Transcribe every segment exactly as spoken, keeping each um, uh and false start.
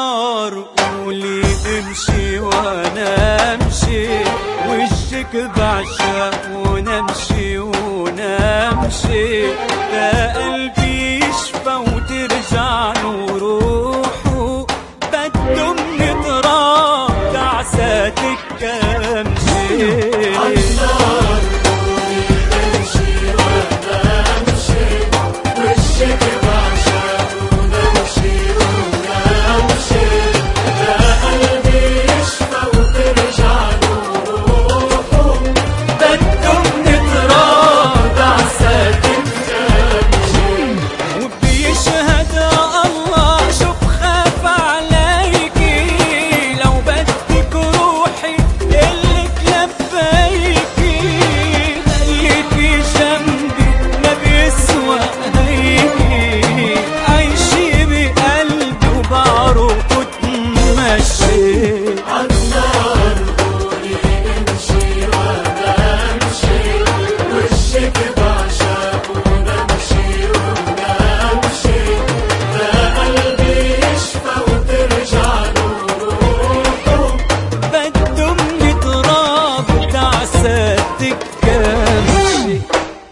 عالنار قولي امشي وانا امشي، وشك بعشق ونمشي ونمشي، ده قلبي يشفى وترجع له روحه، بده من تراب دعساتك امشي. عالنار قولي امشي وانا امشي، وشك بعشق ونمشي ونمشي، ده قلبي يشفى وترجع له روحه، بده من تراب دعساتك امشي. وبيشهد الله شو بخاف عليكي، لو بدك روحي قلك لبيكي، خليكي جنبي ما بيسوى هيكي، عيشي بقلبي وبعرق وتمشي. عالنار قولي امشي وانا امشي، وشك بعشق ونمشي ونمشي، ده قلبي يشفى وترجع له روحه، بده من تراب دعساتك امشي.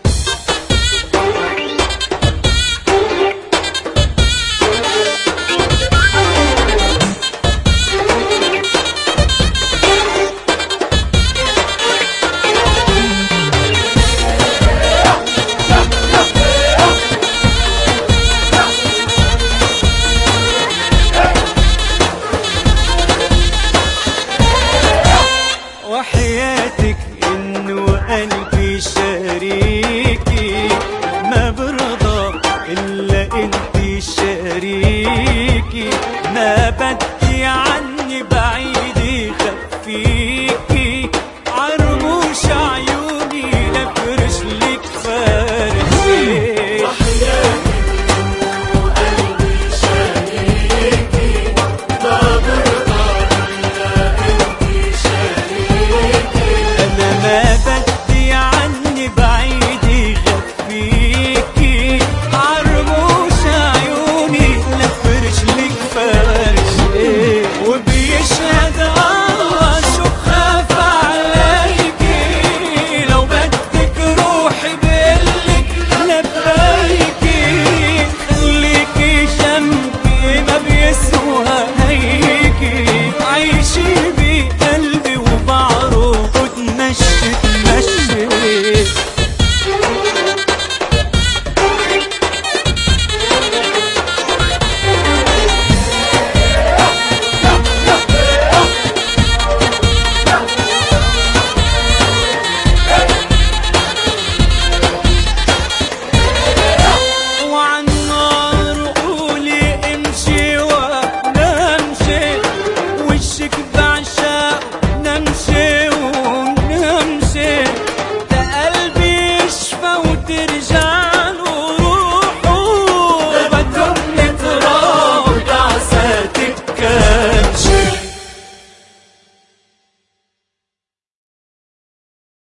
وحياتك انه قلبي شريكي، ما برضى الا انتي شريكي، ما بدي عني بعيد